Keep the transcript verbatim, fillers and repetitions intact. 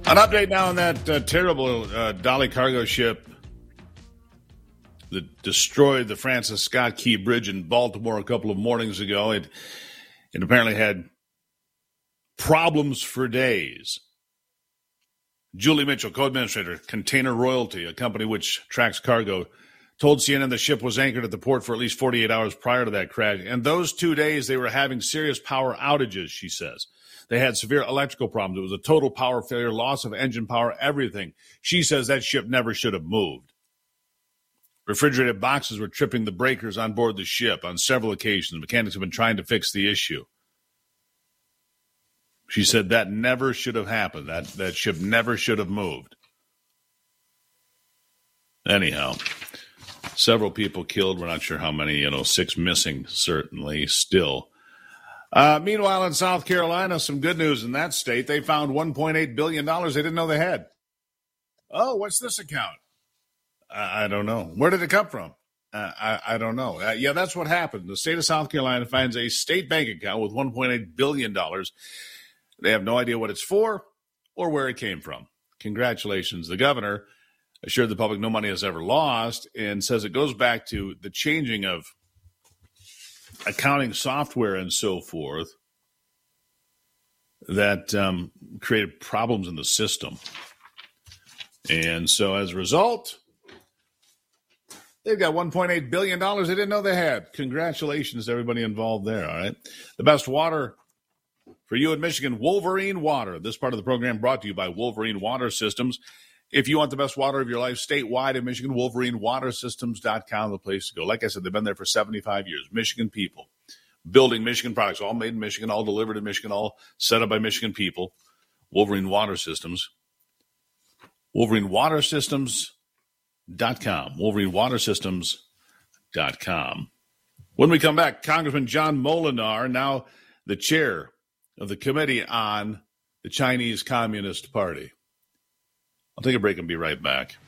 An update now on that uh, terrible uh, Dali cargo ship that destroyed the Francis Scott Key Bridge in Baltimore a couple of mornings ago. It, it apparently had problems for days. Julie Mitchell, co-administrator, Container Royalty, a company which tracks cargo, told C N N the ship was anchored at the port for at least forty-eight hours prior to that crash. And those two days, they were having serious power outages, she says. They had severe electrical problems. It was a total power failure, loss of engine power, everything. She says that ship never should have moved. Refrigerated boxes were tripping the breakers on board the ship on several occasions. Mechanics have been trying to fix the issue. She said that never should have happened. That, that ship never should have moved. Anyhow, several people killed. We're not sure how many, you know, six missing, certainly, still. Uh, meanwhile, in South Carolina, some good news in that state. They found one point eight billion dollars they didn't know they had. Oh, what's this account? I, I don't know. Where did it come from? Uh, I, I don't know. Uh, yeah, that's what happened. The state of South Carolina finds a state bank account with one point eight billion dollars. They have no idea what it's for or where it came from. Congratulations. The governor assured the public no money is ever lost and says it goes back to the changing of accounting software and so forth that um, created problems in the system. And so as a result, they've got one point eight billion dollars they didn't know they had. Congratulations to everybody involved there, all right? The best water for you in Michigan, Wolverine Water. This part of the program brought to you by Wolverine Water Systems. If you want the best water of your life statewide in Michigan, Wolverine Water Systems dot com, the place to go. Like I said, they've been there for seventy-five years. Michigan people building Michigan products, all made in Michigan, all delivered in Michigan, all set up by Michigan people. Wolverine Water Systems. Wolverine Water Systems dot com. Wolverine Water Systems dot com. When we come back, Congressman John Molinar, now the chair of the Committee on the Chinese Communist Party. I'll take a break and be right back.